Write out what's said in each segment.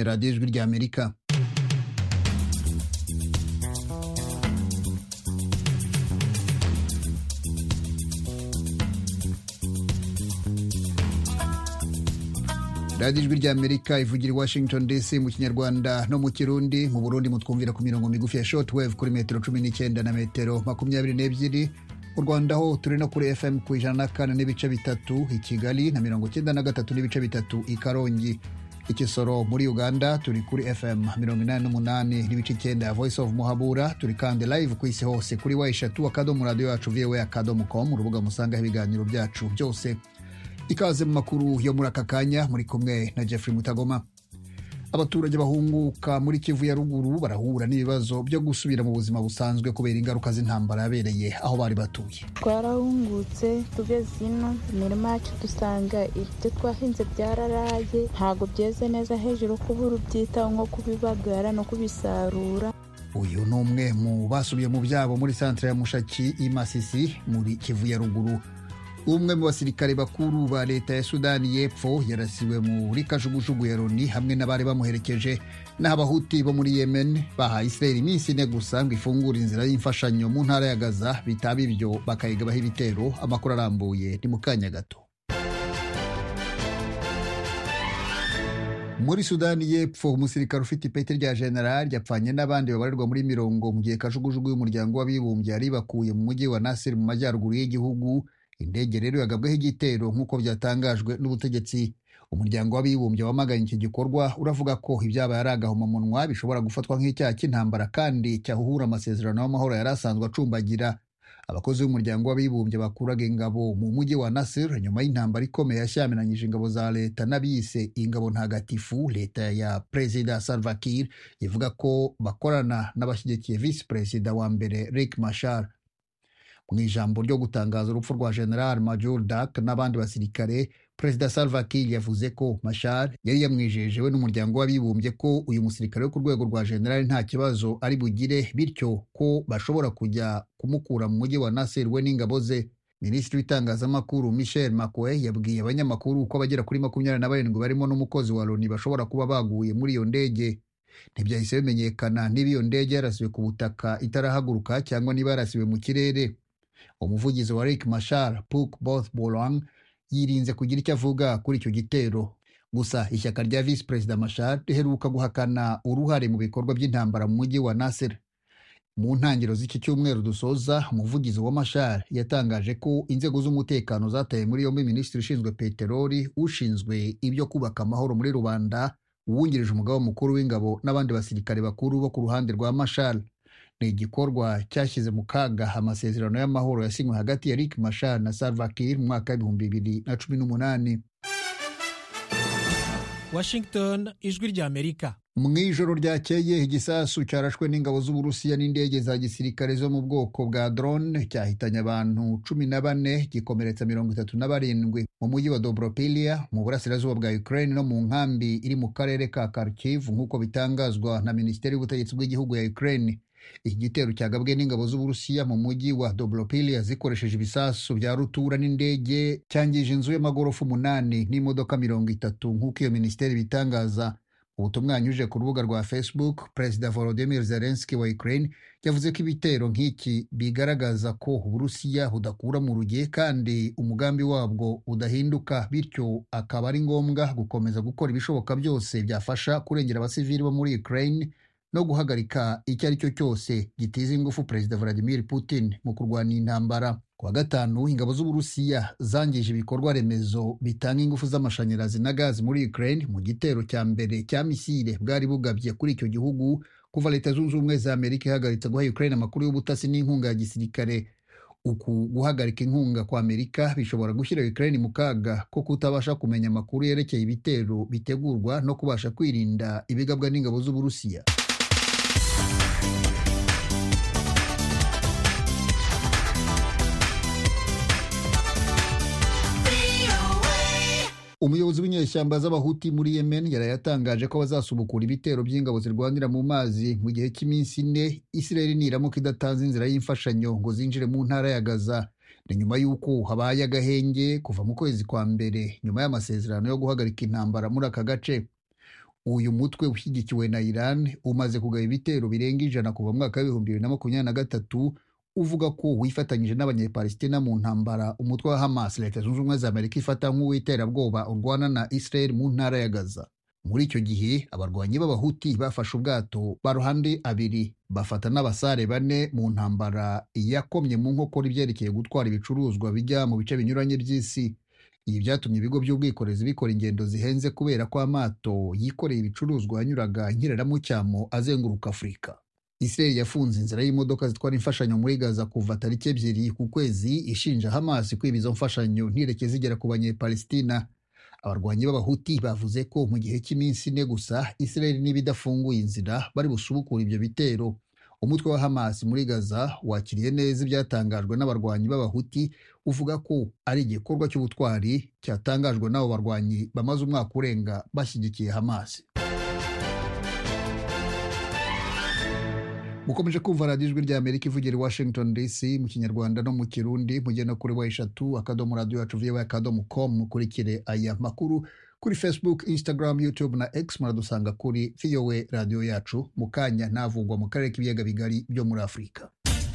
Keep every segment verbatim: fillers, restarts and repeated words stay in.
ni radiyo ijwi ry'Amerika. radiyo ijwi ry'Amerika ivugira i Washington D C mu Kinyarwanda no mu Kirundi. Mu Burundi mutwumvira ku mirongo migufi ya shortwave kuri metero cumi n'icyenda na metero makumyabiri n'ebyiri. Mu Rwanda ho turi no kuri F M ku ijana na kane n'ibice bitatu i Kigali na mirongo icyenda na gatatu n'ibice bitatu i Karongi. I Kisoro muri Uganda turi kuri F M mirongo inani n'umunani n'ibice icyenda ya Voice of Muhabura. Turi kandi live ku isi hose kuri wa eshatu akadomo radio yacu v o a akadomo com, urubuga musanga ibiganiro byacu byose. Ikaze mu makuru yo muri aka kanya, muri kumwe na Jeffrey Mutagoma. Abaturage bahunguka muri Kivu ya ruguru barahura n'ibibazo byo gusubira mu buzima busanzwe kubera ingaruka z'intambara yabereye aho bari batuye. Twarahungutse tugeze ino, imirima yacu dusanga ibyo twahinze byararaye, ntabwo byeze neza, hejuru kubura ubyitaho nko kubibagara no kubisarura. Uyu ni umwe mu basubiye mu byabo muri centre ya Mushaki i Masisi muri Kivu ya ruguru. Umwe mu basirikare bakuru ba leta ya Sudani y'Epfo yarasiwe muri kajugujugu ya Loni hamwe n'abari bamuherekeje. N'abahuti bo muri Yemen bahaye Israel iminsi ine gusa ngo ifungure inzira y'imfashanyo mu ntara ya Gaza, bitaba ibyo bakayigabaho ibitero. Amakuru arambuye ni mu kanya gato. Muri Sudani y'Epfo umusirikare ufite ipeti rya general yapfanye n'abandi babarirwa muri mirongo mu gihe kajugujugu y'umuryango w'abibumbye yari bakuye mu mujyi wa Nasir mu majyaruguru y'igihugu. Indege rero yagabweho igitero nk'uko byatangajwe n'ubutegetsi. Umuryango w'abibumbye wamaganye iki gikorwa uravuga ko ibyabaye ari agahomamunwa bishobora gufatwa nk'icyaha cy'intambara kandi cyahuhura amasezerano y'amahoro yari asanzwe acumbagira. Abakozi b'umuryango w'abibumbye bakuraga ingabo mu mujyi wa Nasir nyuma y'intambara ikomeye yashyamiranyije ingabo za leta n'abise ingabo ntagatifu. Leta ya Perezida Salva Kiir ivuga ko bakorana n'abashyigikiye Vice Perezida wa mbere Riek Machar. Mu ijambo ryo gutangaza urupfu rwa General Major Dak n'abandi basirikare, Perezida Salva Kiir yavuze ko Machar yari yamwijeje we n'umuryango w'abibumbye ko uyu musirikare wo ku rwego rwa general nta kibazo ari bugire, bityo ko bashobora kujya kumukura mu mujyi wa Nasir we n'ingabo ze. Minisitiri w'itangazamakuru Michel Makwe yabwiye abanyamakuru ko abagera kuri makumyabiri na barindwi barimo n'umukozi wa Loni bashobora kuba baguye muri iyo ndege. Ntibyahise bimenyekana niba iyo ndege yarasiwe ku butaka itarahaguruka cyangwa niba yarasiwe mu kirere. Umuvugizi wa Riek Machar, Puk Both Bolang, yirinze kugira icyo avuga kuri icyo gitero. Gusa ishyaka rya Vice Perezida Machar riheruka guhakana uruhare mu bikorwa by'intambara mu mujyi wa Nasir. Mu ntangiriro z'iki cyumweru dusoza, umuvugizi wa Machar yatangaje ko inzego z'umutekano zataye muri yombi Minisitiri ushinzwe peteroli, ushinzwe ibyo kubaka amahoro muri rubanda, uwungirije umugaba mukuru w'ingabo n'abandi basirikare bakuru bo ku ruhande rwa Machar. Ni igikorwa cyashyize mu kaga amasezerano y'amahoro yasinywe hagati ya Riek Machar na Salva Kiir mu mwaka w'ibihumbi bibiri na cumi n'umunani. Washington, ijwi ry'Amerika. Mu ijoro ryakeye igisasu cyarashwe n'ingabo z'Uburusiya n'indege za gisirikare zo mu bwoko bwa drone cyahitanye abantu cumi na bane gikomeretsa mirongo itatu na barindwi mu mujyi wa Dobropilia mu burasirazuba bwa Ukraine no mu nkambi iri mu karere ka Kharkiv nk'uko bitangazwa na Minisiteri y'Ubutegetsi bw'igihugu ya Ukraine. Iki gitero cyagabwe n'ingabo z'Uburusiya mu mujyi wa Dobropilia zikoresheje ibisasu bya rutura n'indege cyangije inzu y'amagorofa umunani n'imodoka mirongo itatu nk'uko iyo minisiteri bitangaza. Mu butumwa yanyujije ku rubuga rwa Facebook, Perezida Volodymyr Zelensky wa Ukraine yavuze ko ibitero nk'iki bigaragaza ko Uburusiya budakura mu rugiye kandi umugambi wabwo udahinduka, bityo akaba ari ngombwa gukomeza gukora ibishoboka byose byafasha kurengera abasivili bo muri Ukraine no guhagarika icyo ari cyo cyose gitiza ingufu Perezida Vladimir Putin mu kurwanya intambara. Ku wa gatanu ingabo z'Uburusiya zangije ibikorwa remezo bitanga ingufu z'amashanyarazi na gazi muri Ukraine mu gitero cya mbere cya misile bwari bugabye kuri icyo gihugu kuva Leta Zunze Ubumwe za Amerika ihagaritse guha Ukraine amakuru y'ubutasi n'inkunga ya gisirikare. Uku guhagarika inkunga kwa Amerika bishobora gushyira Ukraine mu kaga ko kutabasha kumenya amakuru yerekeye ibitero bitegurwa no kubasha kwirinda ibigabwa n'ingabo z'Uburusiya. Umuyobozi w'inyeshyamba z'abahuti muri Yemen yarayatangaje ko bazasubukura ibitero by'ingabo zirwanira mu mazi mu gihe cy'iminsi ine Israel niramuka idatanze inzira y'imfashanyo ngo zinjire mu ntara ya Gaza. Ni nyuma y'uko habaye agahenge kuva mu kwezi kwa mbere nyuma y'amasezerano yo guhagarika intambara muri aka gace. uyu mutwe ushyigikiwe na Iran umaze kugaba ibitero birenga ijana kuva mu mwaka w'ibihumbi bibiri na makumyabiri na gatatu uvuga ko wifatanyije n'abanyepalestina mu ntambara umutwe wa Hamas Leta Zunze Ubumwe za Amerika ifata nk'uw'iterabwoba urwana na Israel mu ntara ya Gaza. Muri icyo gihe abarwanyi b'abahuti bafashe ubwato baruhande abiri bafata n'abasare bane mu ntambara yakomye mu nkokora ibyerekeye gutwara ibicuruzwa bijya mu bice binyuranye by'isi. Ibi byatumye ibigo by'ubwikorezi bikora ingendo zihenze kubera ko amato yikoreye ibicuruzwa yanyuraga nkireramucyamo azenguruka Afurika. Israel yafunze inzira y'imodoka zitwara imfashanyo muri Gaza kuva tariki ebyiri ku kwezi ishinja Hamas kwiba izo mfashanyo ntireke zigera ku banyepalestina. Abarwanyi b'abahuti bavuze ko mu gihe cy'iminsi ine gusa Israel niba idafunguye inzira bari busubukura ibyo bitero. Umutwe wa Hamas muri Gaza wakiriye neza ibyatangajwe n'abarwanyi b'abahuti uvuga ko ari igikorwa cy'ubutwari cyatangajwe n'abo barwanyi bamaze umwaka urenga bashyigikiye Hamas. Mukomeje kumva radiyo ijwi rya Amerika ivugira i Washington D C mu Kinyarwanda no mu Kirundi. Mugenda kuri wa eshatu akadomo radiyo yacu V O A akadomo com mukurikire aya makuru kuri Facebook, Instagram, YouTube na X. Muradusanga kuri V O A radiyo yacu. Mu kanya navugwa mu karere k'ibiyaga bigari byo muri Afurika.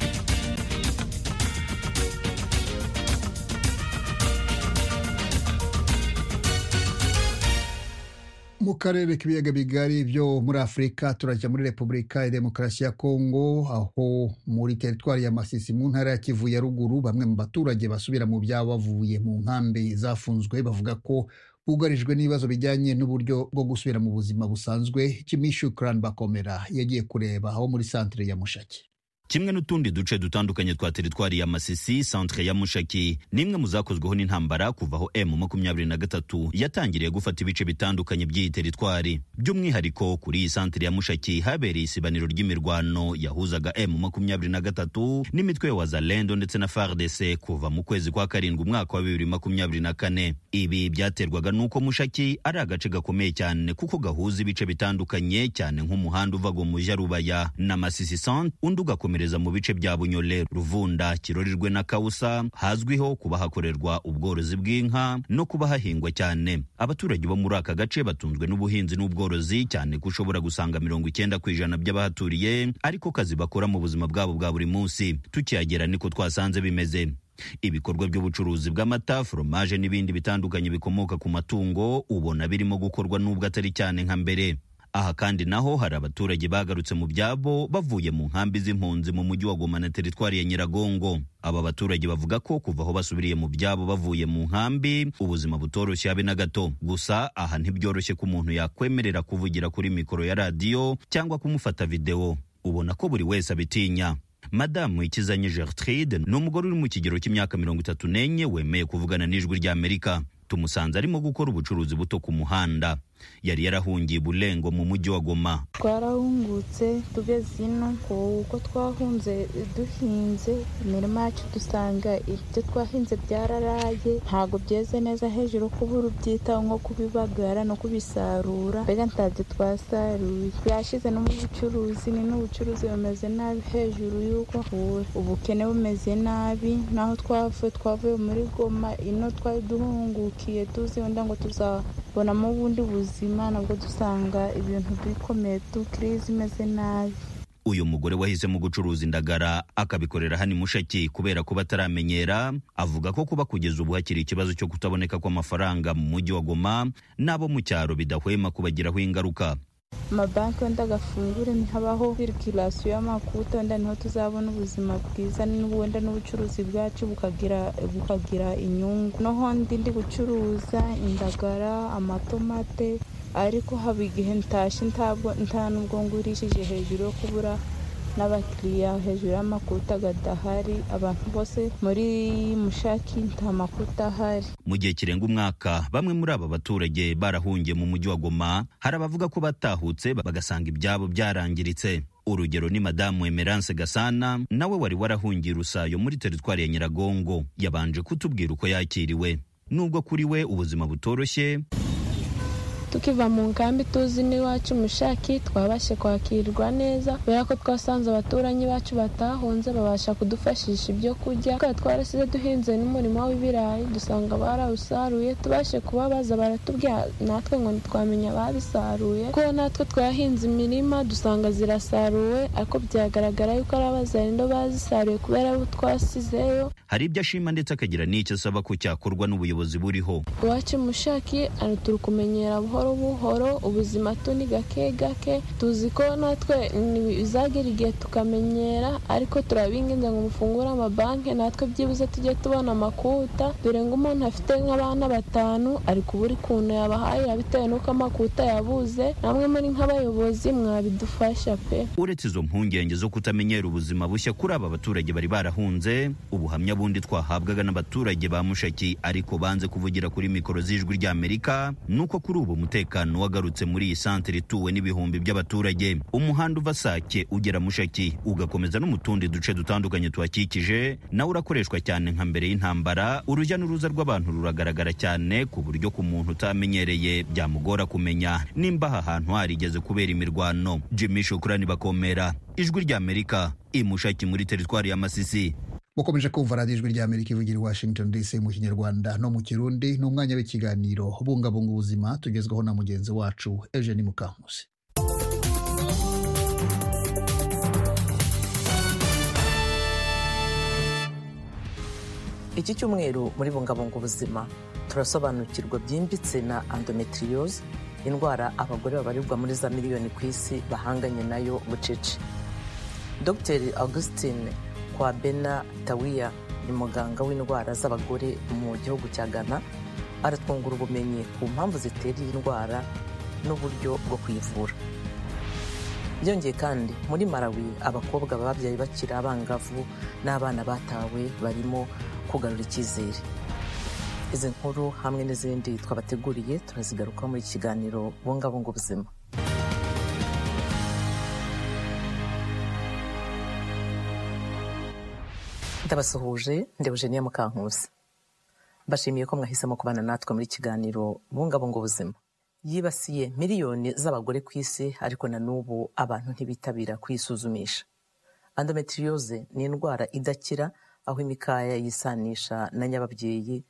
Mu karere k'ibiyaga bigari byo muri Afurika turajya muri Repubulika ya Demokarasi ya Kongo, aho muri teritwari ya Masisi mu ntara ya Kivu ya ruguru bamwe mu baturage basubira mu byabo bavuye mu nkambi zafunzwe bavuga ko bugarijwe n'ibibazo bijyanye n'uburyo bwo gusubira mu buzima busanzwe. Kimishu Kran Bakomera yagiye kureba aho muri centre ya Mushaki. Kimwe n'utundi duce dutandukanye twa teritwari ya Masisi, centre ya Mushaki nimwe muzakozweho n'intambara kuvaho M makumyabiri na gatatu yatangiriye gufata ibice bitandukanye by'iyi teritwari. By'umwihariko kuri iyi centre ya Mushaki habereye isibaniro ry'imirwano yahuzaga M makumyabiri na gatatu n'imitwe ya Wazalendo ndetse na F A R D C kuva mu kwezi kwa karindwi umwaka wa bibiri makumyabiri na kane. Ibi byaterwaga nuko Mushaki ari agace gakomeye cyane kuko gahuza ibice bitandukanye cyane nk'umuhanda uva mu Jarubaya na Masisi centre unduga mu bice bya Bunyole, Ruvunda, Kirorirwe na Kausa hazwiho kuba hakorerwa ubworozi bw'inka no kuba hahingwa cyane. Abaturage bo muri aka gace batunzwe n'ubuhinzi n'ubworozi cyane ko ushobora gusanga mirongo icyenda ku ijana by'abahaturiye ariko kazi bakora mu buzima bwabo bwa buri munsi. Tukihagera niko twasanze bimeze. Ibikorwa by'ubucuruzi bw'amata, fromaje n'ibindi bitandukanye bikomoka ku matungo ubona birimo gukorwa nubwo atari cyane nka mbere. Aha kandi naho hari abaturage bagarutse mu byabo bavuye mu nkambi z'impunzi mu mujyi wa Goma na teritwari ya Nyiragongo. Aba baturage bavuga ko kuva aho basubiriye mu byabo bavuye mu nkambi ubuzima butoroshye habe na gato. Gusa aha ntibyoroshye ko umuntu yakwemerera kuvugira kuri mikoro ya radio cyangwa kumufata video. Ubona ko buri wese abitinya. Madamu Ikizanye Gertrude ni umugore uri mu kigero cy'imyaka mirongo itatu n'enye wemeye kuvugana n'ijwi rya Amerika. Tumusanze arimo gukora ubucuruzi buto ku muhanda. Yari yarahungiye Bulengo mu mujyi wa Goma. Twarahungutse tugeze ino kuko twahunze duhinze imirima yacu dusanga ibyo twahinze byararaye ntago byeze neza hejuru kubura ubyitaho nko kubibagara no kubisarura mbega ntabyo twasaruye. Twashize no mu bucuruzi ni n'ubucuruzi bumeze nabi hejuru yuko ubukene bumeze nabi naho twavuye twavuye muri Goma ino twari duhungukiye tuzi wenda ngo tuzabonamo ubundi buzima nabwo dusanga ibintu bikomeye tu crise imeze nabi. Uyu mugore wahise mu gucuruza indagara akabikorera hani Mushaki kubera ko bataramenyera, avuga ko kuba kugeza ubu hakiri ikibazo cyo kutaboneka kw'amafaranga mu mujyi wa Goma nabo mu cyaro bidahwema kubagiraho ingaruka. Amabanki wenda agafungure ntihabaho circulation y'amakuta wenda niho tuzabona ubuzima bwiza n'ubundi n'ubucuruzi bwacu bukagira bukagira inyungu. Noho ndi gucuruza indagara, amatomate ariko haba igihe ntashi ntabwo nta nubwo ngurishije hejuru yo kubura n'abakiriya hejuru y'amakuta gadahari. Abantu bose muri Mushaki nta makuta ahari. Mu gihe kirenga umwaka bamwe muri aba baturage barahungiye mu mujyi wa Goma, hari abavuga ko batahutse bagasanga ibyabo byarangiritse. Urugero ni Madamu Emerance Gasana nawe wari warahungiye Rusayo muri teritwari ya Nyiragongo. Yabanje kutubwira uko yakiriwe nubwo kuri we ubuzima butoroshye. tukiva mu nkambi tuzi n'iwacu Mushaki twabashe kwakirwa neza kubera ko twasanze abaturanyi bacu batahunze babasha kudufashisha ibyo kurya. Tukaba twarasize duhinze n'umurimo w'ibirayi dusanga barawusaruye, tubashe kubabaza baratubwira natwe ngo ntitwamenya babisaruye kuko natwe twahinze imirima dusanga zirasaruwe, ariko byagaragara yuko ari abazarindo bazisaruye kubera abo twasizeyo. Hari ibyo ashima ndetse akagira n'icyo asaba ko cyakorwa n'ubuyobozi buriho. Iwacu Mushaki turi kumenyera buhoro buhoro ubuzima tuni gake gake, tuzi ko natwe bizagera igihe tukamenyera, ariko turabinginze ngo mufungure amabanki natwe byibuze tujye tubona amakuta, dore ngo umuntu afite nk'abana batanu ariko buri kuntu yabahaye bitewe n'uko amakuta yabuze. Namwe muri nk'abayobozi mwabidufasha pe. Uretse izo mpungenge zo kutamenyera ubuzima bushya kuri aba baturage bari barahunze, ubuhamya bundi twahabwaga n'abaturage ba Mushaki ariko banze kuvugira kuri mikoro z'Ijwi ry'Amerika nuko kuri ubu umutekano wagarutse muri iyi santere ituwe n'ibihumbi by'abaturage. Umuhanda uva Sake ugera Mushaki ugakomeza no mu tundi duce dutandukanye tuhakikije nawe urakoreshwa cyane nka mbere y'intambara. Urujya n'uruza rw'abantu ruragaragara cyane ku buryo ku muntu utamenyereye byamugora kumenya nimba aha hantu harigeze kubera imirwano. Jimmy Shukrani Bakomera, Ijwi ry'Amerika, i Mushaki muri teritwari ya Masisi. Mukomeje kumva radiyo Ijwi ry'Amerika ivugira i Washington D C mu Kinyarwanda no mu Kirundi. N'umwanya w'ikiganiro bungabunga ubuzima tugezweho na mugenzi wacu Eugene Mukankusi. Iki cyumweru muri bungabunga ubuzima turasobanukirwa byimbitse na endometriose, indwara abagore babarirwa muri za miliyoni ku isi bahanganye nayo bucece. Doctor Augustine Kwabena Tawiya ni muganga w'indwara z'abagore mu gihugu cya Ghana, aratwungura ubumenyi ku mpamvu zitera iyi ndwara n'uburyo bwo kuyivura. Byongeye kandi muri Malawi abakobwa babyaye bakiri abangavu n'abana batawe barimo kugarura icyizere. Izi nkuru hamwe n'izindi twabateguriye turazigaruka muri iki kiganiro bungabunga ubuzima. Ndabasuhuje, ndi Eugenie Mukankusi. Bashimiye ko mwahisemo kubana natwe muri kiganiro bungabunga ubuzima. Yibasiye miliyoni z'abagore ku isi, ariko na n'ubu abantu ntibitabira kwisuzumisha. Endometriose ni indwara idakira, aho imikaya yisanisha na nyababyeyi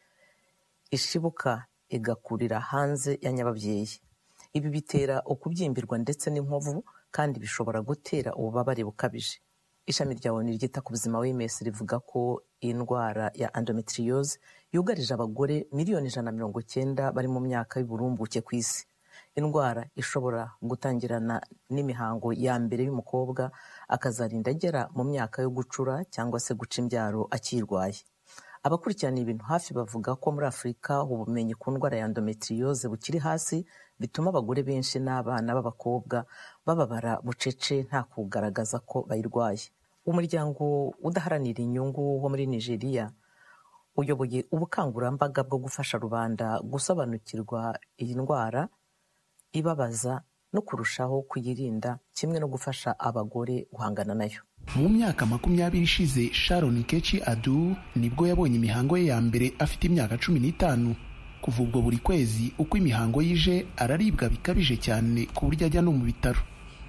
ishibuka igakurira hanze ya nyababyeyi. Ibi bitera ukubyimbirwa ndetse n'inkovu, kandi bishobora gutera ububabare bukabije. Ishami rya O N U ryita ku buzima W M S rivuga ko iyi ndwara ya endometriose yugarije abagore miliyoni ijana na mirongo cyenda bari mu myaka y'uburumbuke ku isi. Indwara ishobora gutangirana n'imihango ya mbere y'umukobwa akazarinda agera mu myaka yo gucura cyangwa se guca imbyaro akirwaye. Abakurikirana ibintu hafi bavuga ko muri Afurika ubumenyi ku ndwara ya endometriose bukiri hasi, bituma abagore benshi n'abana b'abakobwa bababara bucece nta kugaragaza ko bayirwaye. Umuryango udaharanira inyungu wo muri Nigeria uyoboye ubukangurambaga bwo gufasha rubanda gusobanukirwa iyi ndwara ibabaza no kurushaho kuyirinda, kimwe no gufasha abagore guhangana nayo. Mu myaka makumyabiri ishize, Sharon Kechi Adu nibwo yabonye imihango ye ya mbere afite imyaka cumi n'itanu. Kuva ubwo buri kwezi uko imihango yije araribwa bikabije cyane ku buryo ajya no mu bitaro.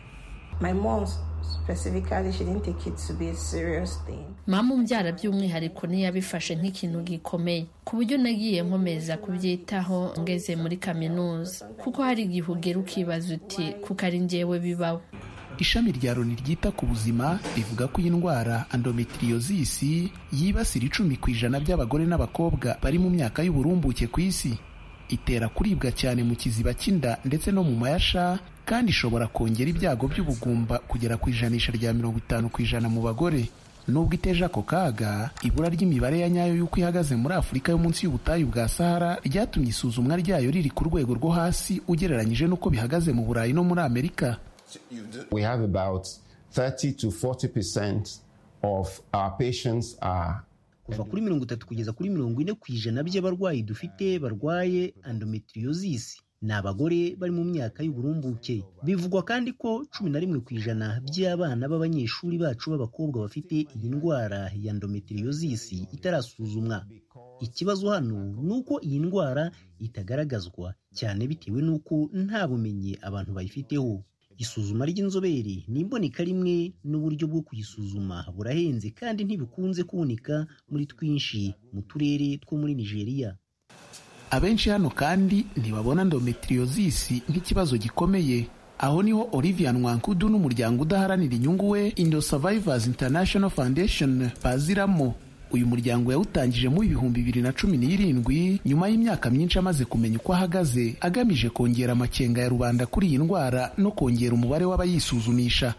My mom specifically she didn't take it to be a serious thing. Mama umbyara by'umwihariko ntiyabifashe nk'ikintu gikomeye, ku buryo nagiye nkomeza kubyitaho ngeze muri kaminuza, kuko hari igihe ugera ukibaza uti kuko ari njyewe bibaho. Ishami rya Loni ryita ku buzima rivuga ko iyi ndwara endometriosis yibasira icumi ku ijana by'abagore n'abakobwa bari mu myaka y'uburumbuke ku isi. Itera kuribwa cyane mu kiziba cy'inda ndetse no mu mayasha, kandi ishobora kongera ibyago by'ubugumba kugera ku ijanisha rya mirongo itanu ku ijana mu bagore. Nubwo iteje ako kaga, ibura ry'imibare ya nyayo y'uko ihagaze muri Afurika yo munsi y'ubutayu bwa Sahara ryatumye isuzumwa ryayo riri ku rwego rwo hasi ugereranyije n'uko bihagaze mu Burayi no muri Amerika. We have about thirty to forty percent of our patients are kuva kuri mirongo itatu kugeza kuri mirongo ine ku ijana by'abarwayi dufite barwaye endometriosis. ni abagore bari mu myaka y'uburumbuke. Bivugwa kandi ko cumi na rimwe ku ijana by'abana b'abanyeshuri bacu b'abakobwa bafite iyi ndwara ya endometriosis itarasuzumwa. Ikibazo hano ni uko iyi ndwara itagaragazwa cyane bitewe n'uko nta bumenyi abantu bayifiteho. Isuzuma ry'inzobere ni imboneka rimwe n'uburyo bwo kuyisuzuma burahenze kandi ntibikunze kuboneka muri twinshi mu turere two muri Nigeria. Abenshi hano kandi ntibabona endometriosis nk'ikibazo gikomeye. Aho niho Olivia Nwankudu n'umuryango udaharanira inyungu we Indo Survivors International Foundation baziramo. Uyu muryango yawutangije mu ibihumbi bibiri na cumi n'irindwi nyuma y'imyaka myinshi amaze kumenya uko ahagaze, agamije kongera amakenga ya rubanda kuri iyi ndwara no kongera umubare w'abayisuzumisha.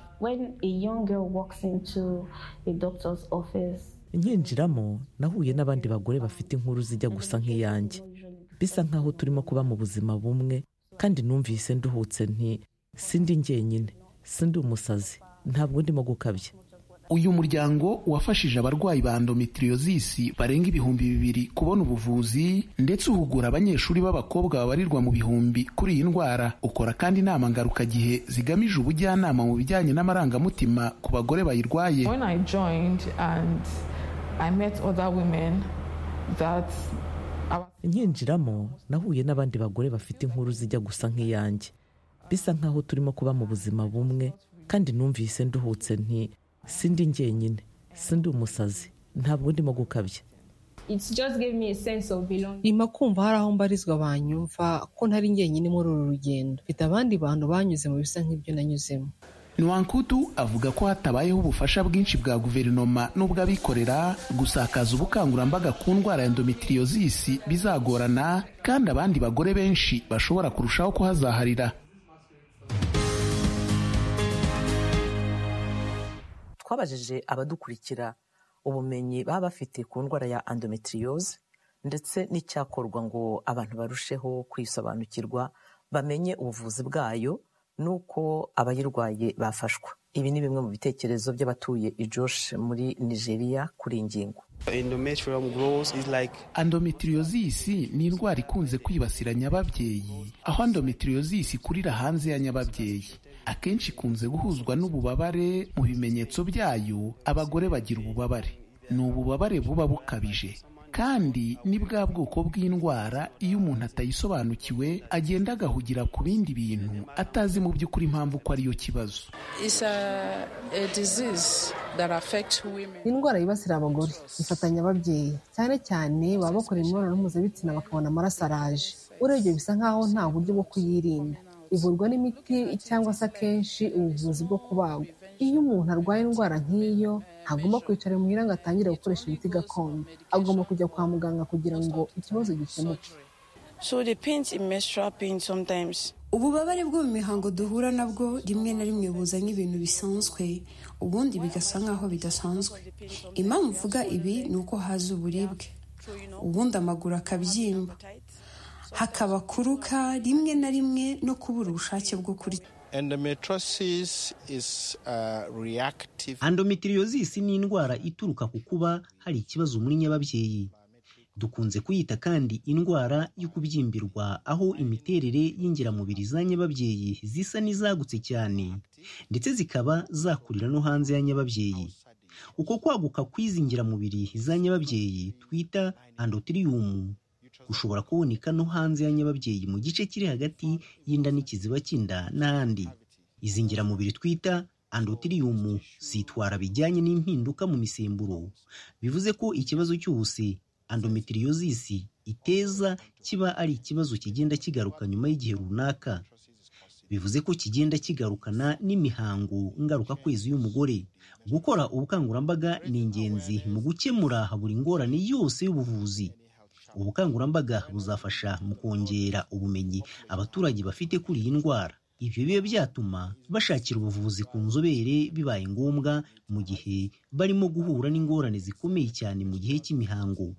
Nkinjiramo nahuye n'abandi bagore bafite inkuru zijya gusa nk'iyanjye, bisa nkaho turimo kuba mu buzima bumwe, kandi numvise nduhutse nti sindi njyenyine, sindi umusazi, ntabwo ndimo gukabya. Uyu muryango wafashije abarwayi ba endometriosis barenga ibihumbi bibiri kubona ubuvuzi, ndetse uhugura abanyeshuri b'abakobwa babarirwa mu bihumbi kuri iyi ndwara. Ukora kandi inama ngarukagihe zigamije ubujyanama mu bijyanye n'amarangamutima ku bagore bayirwaye. When I joined and I met other women that Nkinjiramo nahuye n'abandi bagore bafite inkuru zijya gusa nk'iyanjye, bisa nkaho turimo kuba mu buzima bumwe, kandi numvise nduhutse nti sindi njyenyine, sindi umusazi, ntabwo ndimo gukabya. Ima kumva hari aho mbarizwa banyumva ko ntari njyenyine muri uru rugendo, mfite abandi bantu banyuze mu bisa nk'ibyo nanyuzemo. Nwankudu avuga ko hatabayeho ubufasha bwinshi bwa guverinoma n'ubw'abikorera, gusakaza ubukangurambaga ku ndwara ya endometriosis bizagorana, kandi abandi bagore benshi bashobora kurushaho kuhazaharira. Twabajije abadukurikira ubumenyi baba bafite ku ndwara ya endometriose ndetse n'icyakorwa ngo abantu barusheho kwisobanukirwa, bamenye ubuvuzi bwayo nuko abayirwaye bafashwa. Ibi ni bimwe mu bitekerezo by'abatuye i Jos muri Nigeria kuri ingingo. Endometriosis ni indwara ikunze kwibasira nyababyeyi, aho endometriosis ikurira hanze ya nyababyeyi. Akenshi ikunze guhuzwa n'ububabare. Mu bimenyetso byayo abagore bagira ububabare, ni ububabare buba bukabije, kandi ni bwa bwoko bw'indwara iyo umuntu atayisobanukiwe agenda agahugira ku bindi bintu atazi mu by'ukuri impamvu ko ariyo kibazo. Indwara yibasira abagore ifatanya ababyeyi, cyane cyane baba bakora imibonano mpuzabitsina bakabona amaraso araje. Urebye bisa nkaho nta buryo bwo kuyirinda. Ivurwa n'imiti cyangwa se akenshi ubuvuzi bwo kubagwa. Iyo umuntu arwaye indwara nk'iyo ntagomba kwicara muhira ngo atangire gukoresha imiti gakondo, agomba kujya kwa muganga kugira ngo ikibazo gikemuke. Ububabare bwo mu mihango duhura nabwo rimwe na rimwe buza nk'ibintu bisanzwe, ubundi bigasa nkaho bidasanzwe. Impamvu mvuga ibi ni uko haza uburibwe, ubundi amaguru akabyimba, hakaba kuruka, rimwe na rimwe no kubura ubushake bwo kurya. Endometriosis is a reactive. Endometriosis ni indwara ituruka ku kuba hari ikibazo muri nyababyeyi. Dukunze kuyita kandi indwara yo kubyimbirwa, aho imiterere y'ingiramubiri za nyababyeyi zisa n'izagutse cyane, ndetse zikaba zakurira no hanze ya nyababyeyi. Uko kwaguka kw'izi ngiramubiri za nyababyeyi twita endometrium ushobora kuboneka no hanze ya nyababyeyi mu gice kiri hagati y'inda n'ikiziba cy'inda n'ahandi. Izi ngiramubiri twita endometrium zitwara bijyanye n'impinduka mu misemburo, bivuze ko ikibazo cyose endometriosis iteza kiba ari ikibazo kigenda kigaruka nyuma y'igihe runaka. Bivuze ko kigenda kigarukana n'imihango ngaruka kwezi y'umugore. Gukora ubukangurambaga ni ingenzi mu gukemura buri ngorane yose y'ubuvuzi. Ubukangurambaga buzafasha mu kongera ubumenyi abaturage bafite kuri iyi ndwara. Ibyo bibe byatuma bashakira ubuvuzi ku nzobere bibaye ngombwa mu gihe barimo guhura n'ingorane zikomeye cyane mu gihe cy'imihango.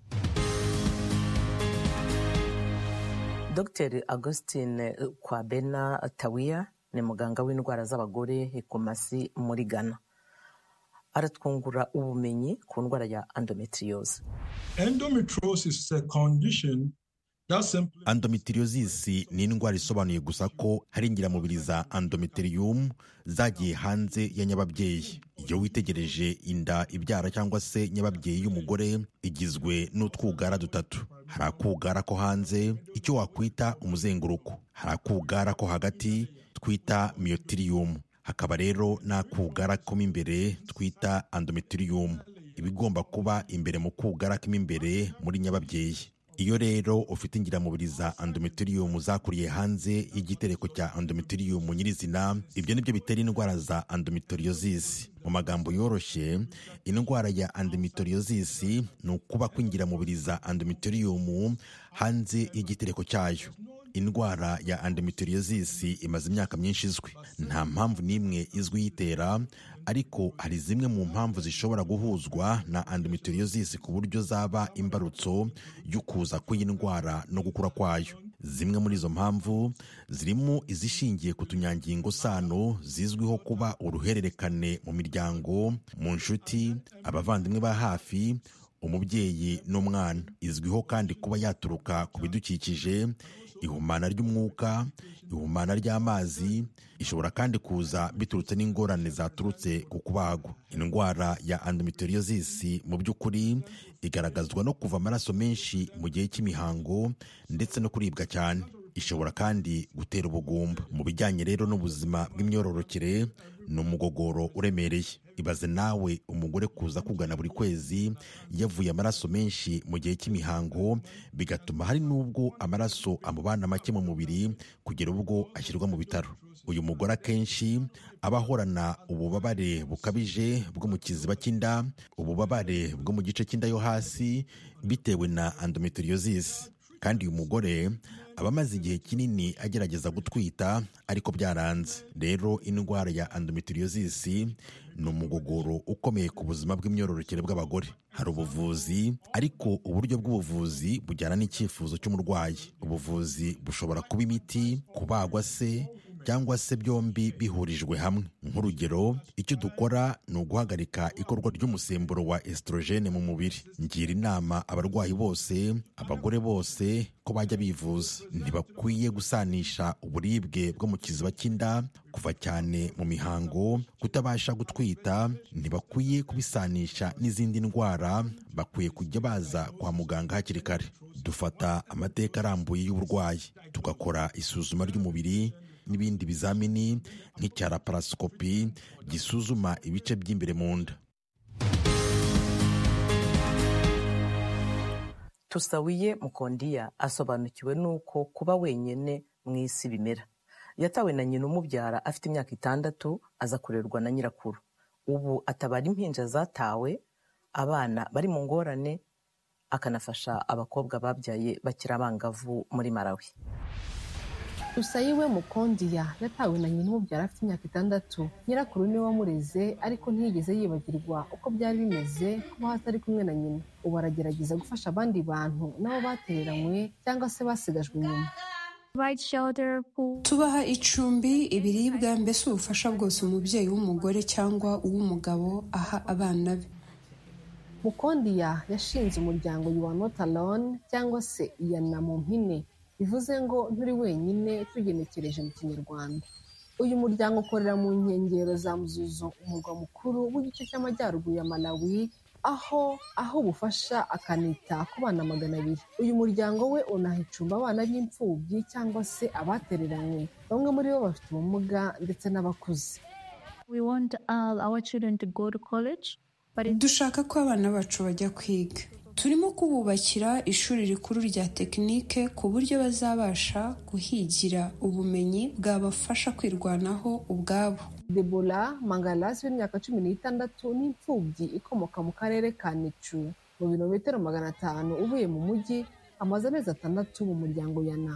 Doctor Augustine Kwabena Tawiya ni muganga w'indwara z'abagore Kumasi muri Ghana. Aratwungura ubumenyi ku ndwara ya endometriose. Endometriosis is a condition Endometriosis ni indwara isobanuye gusa ko hari ingiramubiri za endometrium zagiye hanze ya nyababyeyi. Iyo witegereje inda ibyara cyangwa se nyababyeyi y'umugore igizwe n'utwugara dutatu. Hari akugara ko hanze, icyo wakwita umuzenguruko. Hari akugara ko hagati twita myotrium. Hakaba rero n'akugara ko imbere twita endometrium. Ibigomba kuba imbere mu kugara ko imbere muri nyababyeyi. Iyo rero ufite ingiramubiri za endometrium zakuriye hanze y'igitereko cya endometrium nyirizina, ibyo nibyo bitera indwara za endometriosis. Mu magambo yoroshye, indwara ya endometriosis ni ukuba kw'ingiramubiri za endometrium hanze y'igitereko cyayo. Indwara ya endometriosis imaze imyaka myinshi izwi. Nta mpamvu n'imwe izwi yitera, ariko hari zimwe mu mpamvu zishobora guhuzwa na endometriosis ku buryo zaba imbarutso y'ukuza kw'iyi ndwara no gukura kwayo. Zimwe muri izo mpamvu zirimo izishingiye ku tunyangingo sano zizwiho kuba uruhererekane mu miryango, mu nshuti, abavandimwe ba hafi, umubyeyi n'umwana. Izwiho kandi kuba yaturuka ku bidukikije, ihumana ry'umwuka, ihumana ry'amazi. Ishobora kandi kuza biturutse n'ingorane zaturutse ku kubagwa. Indwara ya endometriosis mu by'ukuri igaragazwa no kuva amaraso menshi mu gihe cy'imihango ndetse no kuribwa cyane. Ishobora kandi gutera ubugumba. Mu bijyanye rero n'ubuzima bw'imyororokere, ni umugogoro uremereye. Ibaze nawe umugore kuza kugana buri kwezi yavuye amaraso menshi mu gihe cy'imihango, bigatuma hari n'ubwo amaraso amubana make mu mubiri kugera ubwo ashyirwa mu bitaro. Uyu mugore akenshi aba ahorana ububabare bukabije bwo mu kiziba cy'inda, ububabare bwo mu gice cy'inda yo hasi bitewe na endometriosis. Kandi uyu mugore aba amaze igihe kinini agerageza gutwita ariko byaranze. Rero indwara ya endometriosis ni umugogoro ukomeye ku buzima bw'imyororokere bw'abagore. Hari ubuvuzi, ariko uburyo bw'ubuvuzi bujyana n'icyifuzo cy'umurwayi. Ubuvuzi bushobora kuba imiti, kubagwa se, cyangwa se byombi bihurijwe hamwe. Nk'urugero, icyo dukora ni uguhagarika ikorwa ry'umusemburo wa estrogene mu mubiri. Ngira inama abarwayi bose, abagore bose, ko bajya bivuza. Ntibakwiye gusanisha uburibwe bwo mu kiziba cy'inda, kuva cyane mu mihango, kutabasha gutwita. Ntibakwiye kubisanisha n'izindi ndwara. Bakwiye kujya baza kwa muganga hakiri kare. Dufata amateka arambuye y'uburwayi, tugakora isuzuma ry'umubiri n'ibindi bizamini nk'icya laparoscopy gisuzuma ibice by'imbere mu nda. Tusawiye Mukondia asobanukiwe n'uko kuba wenyine mu isi bimera. Yatawe na nyina umubyara afite imyaka itandatu, aza kurerwa na nyirakuru. Ubu atabara impinja zatawe, abana bari mu ngorane, akanafasha abakobwa babyaye bakiri abangavu muri Malawi. Tusayiwe Mukondia yatawe na nyina umubyara afite imyaka itandatu. Nyirakuru niwe wamureze, ariko ntiyigeze yibagirwa uko byari bimeze kuba atari kumwe na nyina. Ubu aragerageza gufasha abandi bantu nabo batereranywe cyangwa se basigajwe inyuma. Tubaha icumbi, ibiribwa, mbese ubufasha bwose umubyeyi w'umugore cyangwa uw'umugabo aha abana be. Mukondia yashinze umuryango You Are Not Alone cyangwa se Iyana mu mpine, bivuze ngo nturi wenyine tugenekereje mu Kinyarwanda. Uyu muryango ukorera mu nkengero za Mzuzu, umurwa mukuru w'igice cy'amajyaruguru ya Malawi, aho aho ubufasha akanita ku bana magana abiri. Uyu muryango we unahicumba abana b'imfubyi cyangwa se abatereranywe, bamwe muri bo bafite ubumuga ndetse n'abakuze. Dushaka ko abana bacu bajya kwiga. Turimo kububakira ishuri rikuru rya tekinike ku buryo bazabasha guhigira ubumenyi bwabafasha kwirwanaho ubwabo. Debola Mangalasi w'imyaka cumi n'itandatu n'imfubyi ikomoka mu karere ka Nicu mu birometero magana atanu uvuye mu mujyi, amaze amezi atandatu mu muryango Yana.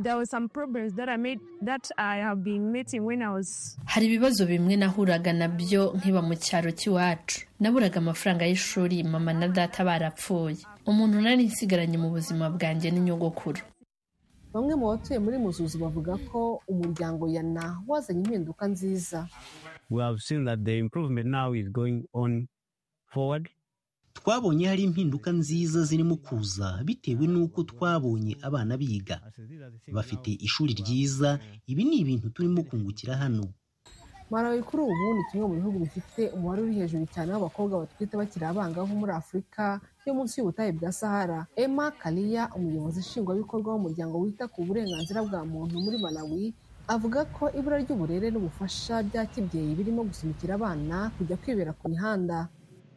Hari ibibazo bimwe nahuraga nabyo nkiba mu cyaro cy'iwacu. Naburaga amafaranga y'ishuri, mama na data barapfuye. Umuntu nari nsigaranye mu buzima bwanjye n'inyogokuru. Bamwe mu batuye muri Muzuzu bavuga ko umuryango Yana wazanye impinduka nziza. We have seen that the improvement now is going on forward. twabonye hari impinduka nziza zirimo kuza bitewe n'uko twabonye abana biga bafite ishuri ryiza. Ibi ni ibintu turimo kungukira hano. Malawi kuri ubu ni kimwe mu bihugu bifite umubare uri hejuru cyane w'abakobwa batwite bakiri abangavu muri Afurika yo munsi y'ubutayu bwa Sahara. Emma Kalia, umuyobozi nshingwabikorwa w'umuryango wita ku burenganzira bwa muntu muri Malawi, avuga ko ibura ry'uburere n'ubufasha bya kibyeyi birimo gusunikira abana kujya kwibera ku mihanda.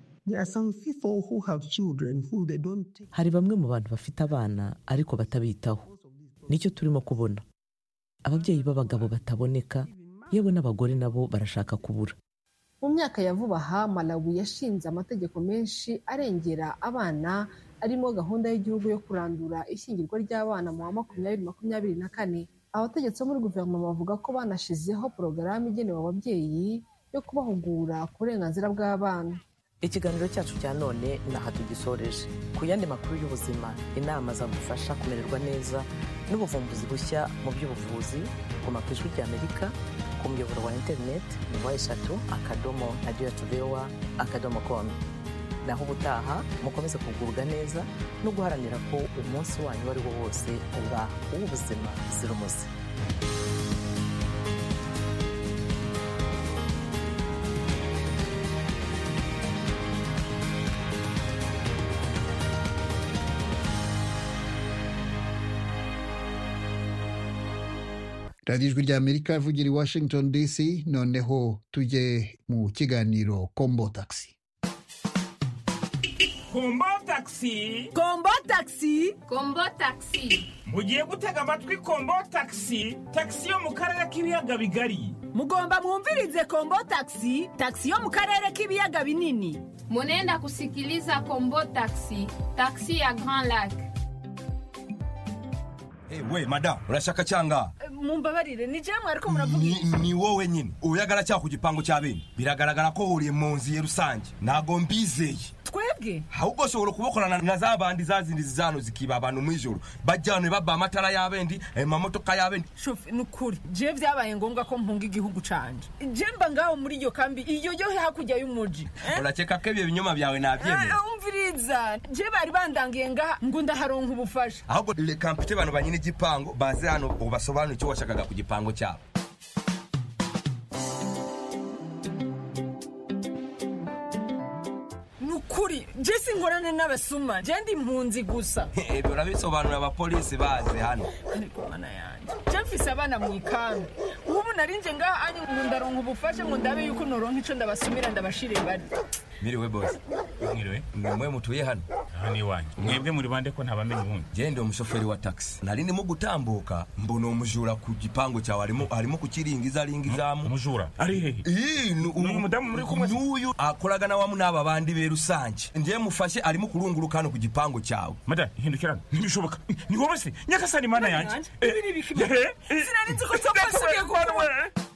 Hari bamwe mu bantu bafite abana ariko batabitaho. Nicyo turimo kubona. Ababyeyi b'abagabo bataboneka, yewe n'abagore nabo barashaka kubura. Mu myaka ya vuba aha, Malawi yashinze amategeko menshi arengera abana, arimo gahunda y'igihugu yo kurandura ishyingirwa ry'abana mu wa makumyabiri makumyabiri na kane. Abategetsi bo muri guverinoma bavuga ko banashizeho porogaramu igenewe ababyeyi yo kubahugura ku burenganzira bw'abana. Ikiganiro cyacu cya none naha tugisoreje. Ku yandi makuru y'ubuzima, inama zagufasha kumererwa neza n'ubuvumbuzi bushya mu by'ubuvuzi, ku makuru y'Amerika, ku muyoboro wa internet ni wa eshatu akadomo radio tuvewa akadomo com. Naho ubutaha mukomeze kugubwa neza no guharanira ko umunsi wanyu wari wo wose uba uw'ubuzima buzira umuze. radiyo ijwi ry'Amerika ivugira i Washington D C. Noneho tujye mu kiganiro Kombo Taxi. Kombo Taxi, Kombo Taxi, Kombo Taxi. Mugiye gutega amatwi Kombo Taxi, taxi yo mu karere k'ibiyaga bigari. Mugomba mwumvirize Kombo Taxi, taxi yo mu karere k'ibiyaga binini. Munenda kusikiliza Kombo Taxi, taxi ya Grand Lac. Hey, we madam, urashaka cyanga? Mumbabarire, ni jamwe ariko muravuga. Ni wowe nyine. Uyagara cya ku gipango cy'abindi. Biragaragara ko uri mu nzi rusange. Nago mbizeye. Twebwe? Ahubwo shobora kubokorana na zabandi zazindi zizano zikiba abantu mu ijoro. Bajyane baba amatara y'abendi, amamotoka y'abendi. Shofi nukuri. Je vyabaye ngombwa ko mpunga igihugu canje. Je mba ngaho muri iyo kambi iyo yo hakujya y'umuji. Urakeka ko ibyo binyoma byawe nabyemeye? Umviriza. Je bari bandangiye ngaha ngo ndaharonka ubufasha. Ahubwo le kampite bano banyine gipango baze hano ubasobanura icyo washakaga ku gipango cyabo. Nukuri, Jesse nkorane n'abasuma, je ndi impunzi gusa. Eh, barabisobanura abapolisi baze hano. Ariko mana yanjye. Je mfise abana mu ikambi. Ubu narinje ngaha anyi ngo ndaronka ubufasha ngo ndabe yuko noronka ico ndabasumira ndabashire bari. Miriwe boss. Mwiriwe. Mwe mutuye hano. Hani wanyu. Mwebwe muri bande ko ntabamenye ubundi. Gende umushoferi wa taxi. Nari ndimo gutambuka mbona umujura ku gipango cyawe arimo arimo kukiringiza ringizamu. Umujura. Ari hehe? Eh, uyu mudamu muri kumwe. N'uyu akoraga na wa munaba bandi be rusange. Ngiye mufashe arimo kurunguruka hano ku gipango cyawe. Madam, hindukirana. Ntibishoboka. Ni wowe se. Nyakasani mana yanjye. Ibi bikimo. Sinarinze ko cyopasubiye kuba.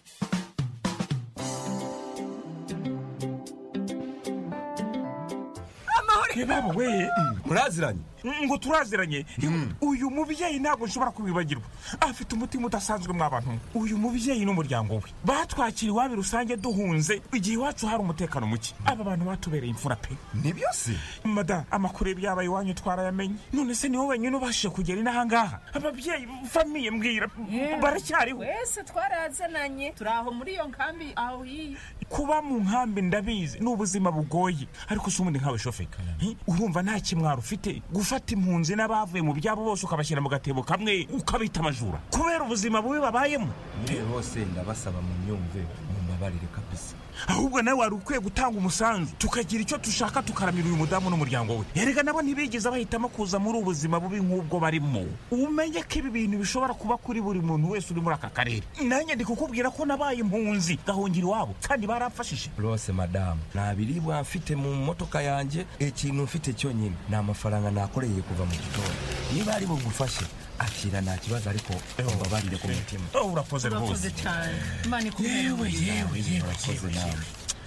Kebabo we, muraziranye? Ngo turaziranye. Uyu mubyeyi ntabwo nshobora kubibagirwa. Afite umutima udasanzwe mw'abantu. Uyu mubyeyi n'umuryango we batwakira iwabi rusange duhunze igihe iwacu hari umutekano muke. Aba bantu batubereye imfura pe. Nibyo se? Madam, amakuru y'ibyabaye iwanyu twarayamenye. None se ni wowe wenyine ubashije kugera inaha ngaha? Ababyeyi famiye mbwira baracyariho. Wese twarazananye turaho muri iyo nkambi aho yi. Kuba mu nkambi ndabizi n'ubuzima bugoye, ariko sumundi nkawe shofeka. Urumva nta kimwaro ufite gufata impunzi n'abavuye mu byabo bose ukabashyira mu gatebo kamwe ukabita amajura kubera ubuzima bubi babayemo. Niwe bose ndabasaba mu nyumve mumbabarire kabisa. Ahubwo nawe wari ukwiye gutanga umusanzu tukagira icyo tushaka tukaramira uyu mudamu n'umuryango we. Erega nabo ntibigeze bahitamo kuza muri ubuzima bubi nk'ubwo barimo. Umenye ko ibi bintu bishobora kuba kuri buri muntu wese uri muri aka karere. Nanjye ndi kukubwira ko nabaye impunzi gahungira iwabo kandi barafashije. Rose madam, nabiribwa mfite mu motoka yanjye, ikintu mfite cyonyine ni amafaranga nakoreye kuva mu gitondo. Niba ari bugufashe akira nta kibazo ariko mbabarire ku mutima. Oh, urakoze rwose. Urakoze cyane. Imana yewe yewe yewe nawe.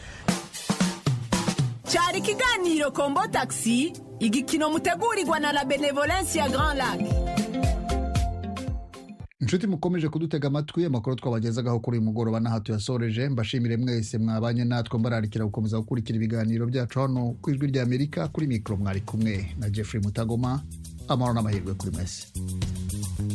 Cyari ikiganiro Kombo Taxi, igikino mutegurirwa na la Benevolence ya Grand Lac. inshuti mukomeje kudutega amatwi, amakuru twabagezagaho kuri uyu mugoroba n'aha tuyasoreje. Mbashimire mwese mwabanye natwe, mbararikira gukomeza gukurikira ibiganiro byacu hano ku Ijwi ry'Amerika. Kuri mikoro mwari kumwe na Jeffrey Mutagoma. Amahoro n'amahirwe kuri mwese.